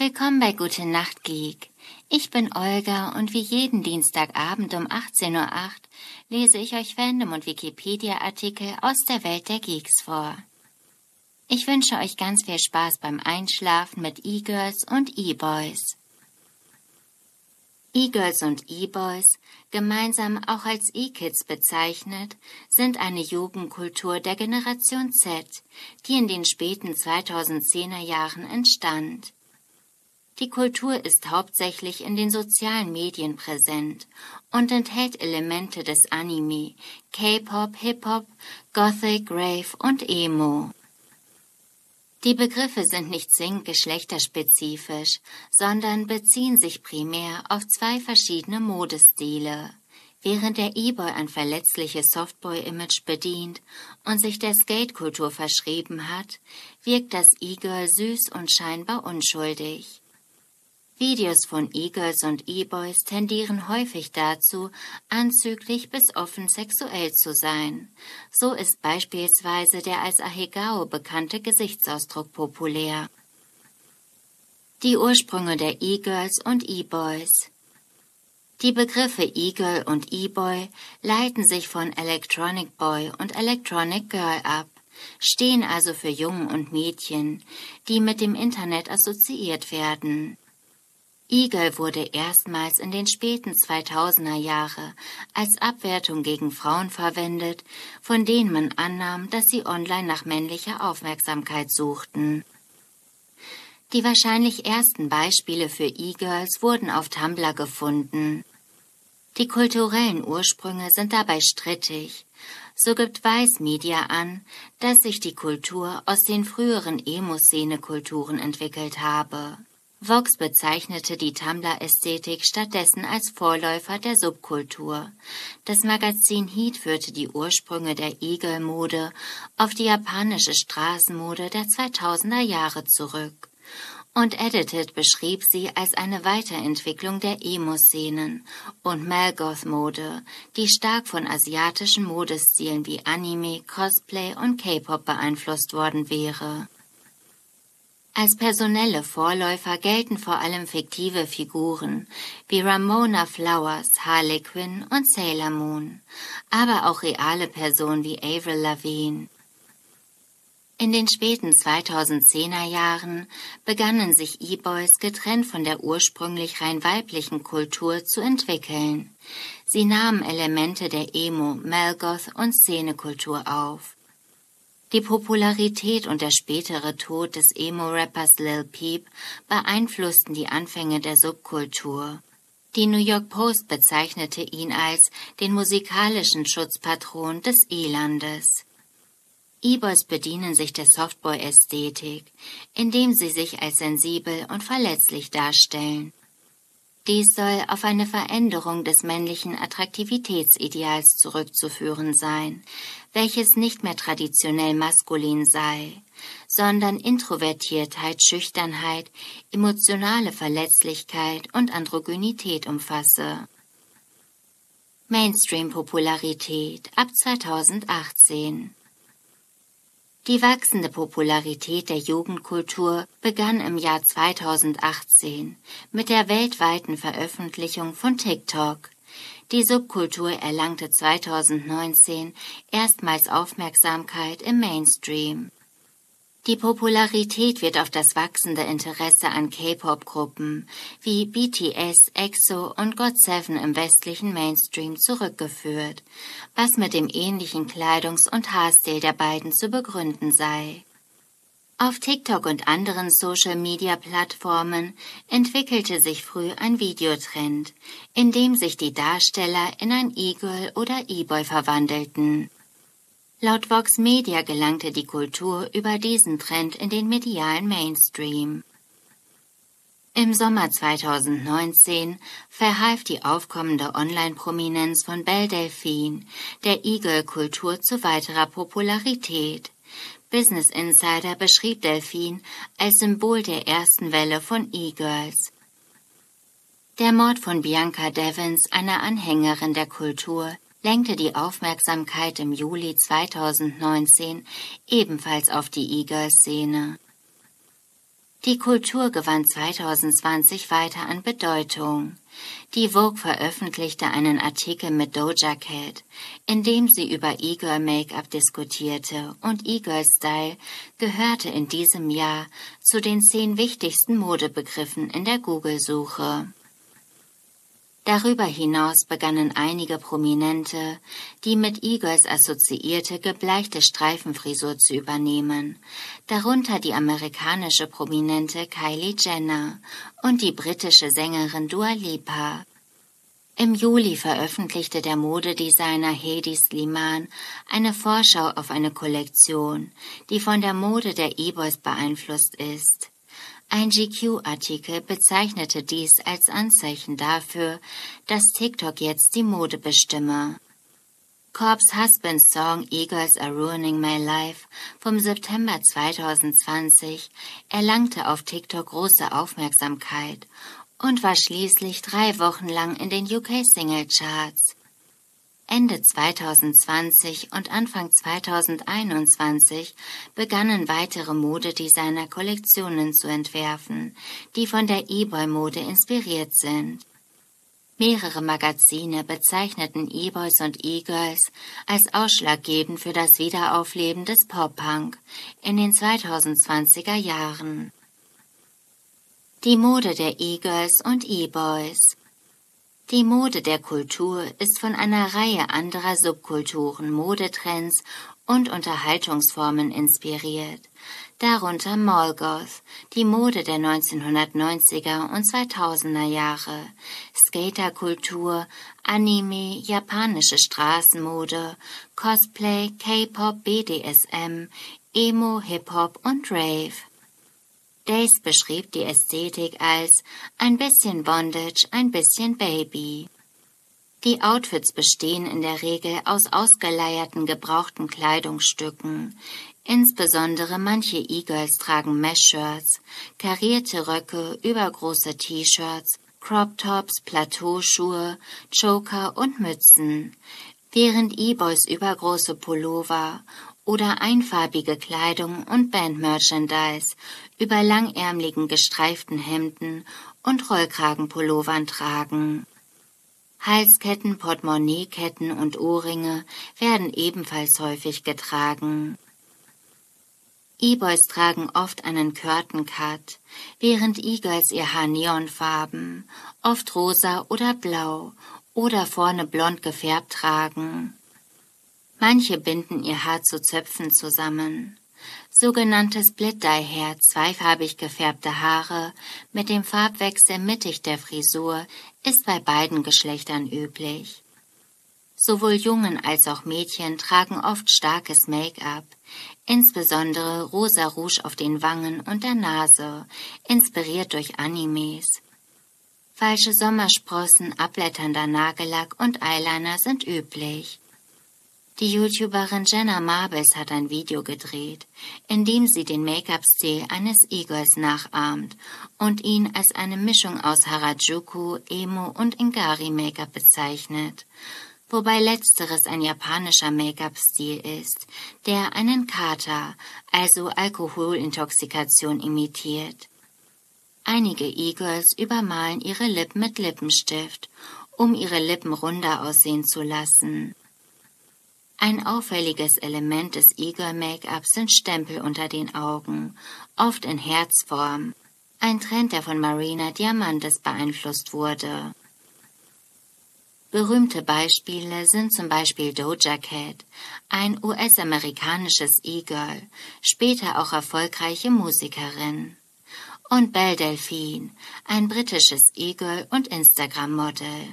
Willkommen bei Gute Nacht Geek. Ich bin Olga und wie jeden Dienstagabend um 18:08 Uhr lese ich euch Fandom- und Wikipedia-Artikel aus der Welt der Geeks vor. Ich wünsche euch ganz viel Spaß beim Einschlafen mit E-Girls und E-Boys. E-Girls und E-Boys, gemeinsam auch als E-Kids bezeichnet, sind eine Jugendkultur der Generation Z, die in den späten 2010er Jahren entstand. Die Kultur ist hauptsächlich in den sozialen Medien präsent und enthält Elemente des Anime, K-Pop, Hip-Hop, Gothic, Rave und Emo. Die Begriffe sind nicht zwingend geschlechterspezifisch, sondern beziehen sich primär auf zwei verschiedene Modestile. Während der E-Boy ein verletzliches Softboy-Image bedient und sich der Skate-Kultur verschrieben hat, wirkt das E-Girl süß und scheinbar unschuldig. Videos von E-Girls und E-Boys tendieren häufig dazu, anzüglich bis offen sexuell zu sein. So ist beispielsweise der als Ahegao bekannte Gesichtsausdruck populär. Die Ursprünge der E-Girls und E-Boys. Die Begriffe E-Girl und E-Boy leiten sich von Electronic Boy und Electronic Girl ab, stehen also für Jungen und Mädchen, die mit dem Internet assoziiert werden. E-Girl wurde erstmals in den späten 2000er Jahre als Abwertung gegen Frauen verwendet, von denen man annahm, dass sie online nach männlicher Aufmerksamkeit suchten. Die wahrscheinlich ersten Beispiele für E-Girls wurden auf Tumblr gefunden. Die kulturellen Ursprünge sind dabei strittig. So gibt Vice Media an, dass sich die Kultur aus den früheren Emo-Szene-Kulturen entwickelt habe. Vox bezeichnete die Tumblr-Ästhetik stattdessen als Vorläufer der Subkultur. Das Magazin Heat führte die Ursprünge der E-Girl-Mode auf die japanische Straßenmode der 2000er Jahre zurück. Und Edited beschrieb sie als eine Weiterentwicklung der Emo-Szenen und Malgoth-Mode, die stark von asiatischen Modestilen wie Anime, Cosplay und K-Pop beeinflusst worden wäre. Als personelle Vorläufer gelten vor allem fiktive Figuren wie Ramona Flowers, Harley Quinn und Sailor Moon, aber auch reale Personen wie Avril Lavigne. In den späten 2010er Jahren begannen sich E-Boys getrennt von der ursprünglich rein weiblichen Kultur zu entwickeln. Sie nahmen Elemente der Emo, Malgoth und Szenekultur auf. Die Popularität und der spätere Tod des Emo-Rappers Lil Peep beeinflussten die Anfänge der Subkultur. Die New York Post bezeichnete ihn als den musikalischen Schutzpatron des Elandes. E-Boys bedienen sich der Softboy-Ästhetik, indem sie sich als sensibel und verletzlich darstellen. Dies soll auf eine Veränderung des männlichen Attraktivitätsideals zurückzuführen sein, welches nicht mehr traditionell maskulin sei, sondern Introvertiertheit, Schüchternheit, emotionale Verletzlichkeit und Androgynität umfasse. Mainstream-Popularität ab 2018. Die wachsende Popularität der Jugendkultur begann im Jahr 2018 mit der weltweiten Veröffentlichung von TikTok. Die Subkultur erlangte 2019 erstmals Aufmerksamkeit im Mainstream. Die Popularität wird auf das wachsende Interesse an K-Pop-Gruppen wie BTS, EXO und GOT7 im westlichen Mainstream zurückgeführt, was mit dem ähnlichen Kleidungs- und Haarstil der beiden zu begründen sei. Auf TikTok und anderen Social-Media-Plattformen entwickelte sich früh ein Videotrend, in dem sich die Darsteller in ein E-Girl oder E-Boy verwandelten. Laut Vox Media gelangte die Kultur über diesen Trend in den medialen Mainstream. Im Sommer 2019 verhalf die aufkommende Online-Prominenz von Belle Delphine der E-Girl-Kultur zu weiterer Popularität. Business Insider beschrieb Delphine als Symbol der ersten Welle von E-Girls. Der Mord von Bianca Devins, einer Anhängerin der Kultur, lenkte die Aufmerksamkeit im Juli 2019 ebenfalls auf die E-Girl-Szene. Die Kultur gewann 2020 weiter an Bedeutung. Die Vogue veröffentlichte einen Artikel mit Doja Cat, in dem sie über E-Girl-Make-up diskutierte, und E-Girl-Style gehörte in diesem Jahr zu den 10 wichtigsten Modebegriffen in der Google-Suche. Darüber hinaus begannen einige Prominente, die mit E-Girls assoziierte gebleichte Streifenfrisur zu übernehmen, darunter die amerikanische Prominente Kylie Jenner und die britische Sängerin Dua Lipa. Im Juli veröffentlichte der Modedesigner Hedi Slimane eine Vorschau auf eine Kollektion, die von der Mode der E-Boys beeinflusst ist. Ein GQ-Artikel bezeichnete dies als Anzeichen dafür, dass TikTok jetzt die Mode bestimme. Corpse Husbands Song E-Girls Are Ruining My Life vom September 2020 erlangte auf TikTok große Aufmerksamkeit und war schließlich 3 Wochen lang in den UK-Single-Charts. Ende 2020 und Anfang 2021 begannen weitere Modedesigner Kollektionen zu entwerfen, die von der E-Boy-Mode inspiriert sind. Mehrere Magazine bezeichneten E-Boys und E-Girls als ausschlaggebend für das Wiederaufleben des Pop-Punk in den 2020er Jahren. Die Mode der E-Girls und E-Boys. Die Mode der Kultur ist von einer Reihe anderer Subkulturen, Modetrends und Unterhaltungsformen inspiriert, darunter Mallgoth, die Mode der 1990er und 2000er Jahre, Skaterkultur, Anime, japanische Straßenmode, Cosplay, K-Pop, BDSM, Emo, Hip-Hop und Rave. Days beschrieb die Ästhetik als ein bisschen Bondage, ein bisschen Baby. Die Outfits bestehen in der Regel aus ausgeleierten gebrauchten Kleidungsstücken. Insbesondere manche E-Girls tragen Mesh-Shirts, karierte Röcke, übergroße T-Shirts, Crop-Tops, Plateauschuhe, Choker und Mützen, während E-Boys übergroße Pullover oder einfarbige Kleidung und Band-Merchandise über langärmeligen gestreiften Hemden und Rollkragenpullovern tragen. Halsketten, Portemonnaieketten und Ohrringe werden ebenfalls häufig getragen. E-Boys tragen oft einen Curtain Cut, während E-Girls ihr Haar neonfarben, oft rosa oder blau oder vorne blond gefärbt tragen. Manche binden ihr Haar zu Zöpfen zusammen. Sogenanntes Split-Dye-Hair, zweifarbig gefärbte Haare mit dem Farbwechsel mittig der Frisur, ist bei beiden Geschlechtern üblich. Sowohl Jungen als auch Mädchen tragen oft starkes Make-up, insbesondere rosa Rouge auf den Wangen und der Nase, inspiriert durch Animes. Falsche Sommersprossen, abblätternder Nagellack und Eyeliner sind üblich. Die YouTuberin Jenna Marbles hat ein Video gedreht, in dem sie den Make-up-Stil eines E-Girls nachahmt und ihn als eine Mischung aus Harajuku, Emo und Ingari-Make-up bezeichnet, wobei letzteres ein japanischer Make-up-Stil ist, der einen Kater, also Alkoholintoxikation, imitiert. Einige E-Girls übermalen ihre Lippen mit Lippenstift, um ihre Lippen runder aussehen zu lassen. Ein auffälliges Element des E-Girl-Make-ups sind Stempel unter den Augen, oft in Herzform, ein Trend, der von Marina Diamantes beeinflusst wurde. Berühmte Beispiele sind zum Beispiel Doja Cat, ein US-amerikanisches E-Girl, später auch erfolgreiche Musikerin, und Belle Delphine, ein britisches E-Girl und Instagram-Model.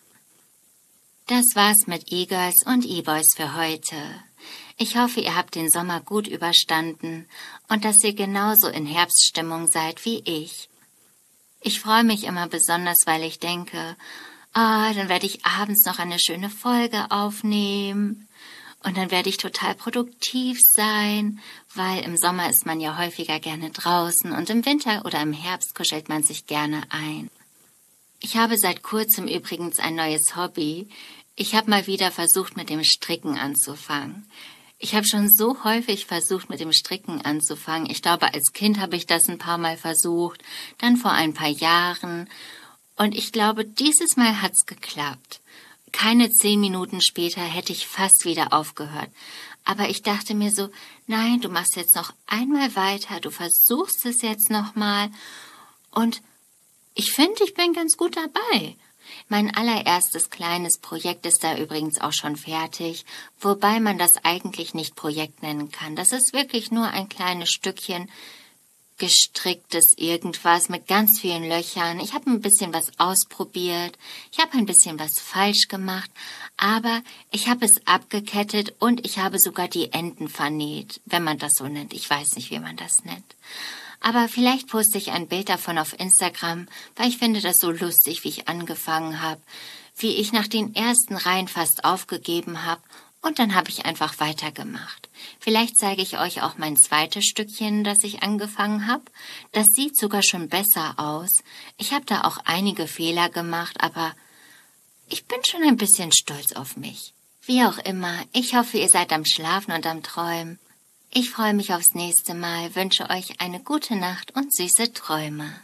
Das war's mit E-Girls und E-Boys für heute. Ich hoffe, ihr habt den Sommer gut überstanden und dass ihr genauso in Herbststimmung seid wie ich. Ich freue mich immer besonders, weil ich denke, dann werde ich abends noch eine schöne Folge aufnehmen und dann werde ich total produktiv sein, weil im Sommer ist man ja häufiger gerne draußen und im Winter oder im Herbst kuschelt man sich gerne ein. Ich habe seit kurzem übrigens ein neues Hobby. Ich habe mal wieder versucht, mit dem Stricken anzufangen. Ich habe schon so häufig versucht, mit dem Stricken anzufangen. Ich glaube, als Kind habe ich das ein paar Mal versucht, dann vor ein paar Jahren. Und ich glaube, dieses Mal hat's geklappt. Keine 10 Minuten später hätte ich fast wieder aufgehört. Aber ich dachte mir so, nein, du machst jetzt noch einmal weiter, du versuchst es jetzt nochmal. Und ich finde, ich bin ganz gut dabei. Mein allererstes kleines Projekt ist da übrigens auch schon fertig, wobei man das eigentlich nicht Projekt nennen kann. Das ist wirklich nur ein kleines Stückchen gestricktes irgendwas mit ganz vielen Löchern. Ich habe ein bisschen was ausprobiert, ich habe ein bisschen was falsch gemacht, aber ich habe es abgekettet und ich habe sogar die Enden vernäht, wenn man das so nennt. Ich weiß nicht, wie man das nennt. Aber vielleicht poste ich ein Bild davon auf Instagram, weil ich finde das so lustig, wie ich angefangen habe, wie ich nach den ersten Reihen fast aufgegeben habe und dann habe ich einfach weitergemacht. Vielleicht zeige ich euch auch mein zweites Stückchen, das ich angefangen habe. Das sieht sogar schon besser aus. Ich habe da auch einige Fehler gemacht, aber ich bin schon ein bisschen stolz auf mich. Wie auch immer, ich hoffe, ihr seid am Schlafen und am Träumen. Ich freue mich aufs nächste Mal, wünsche euch eine gute Nacht und süße Träume.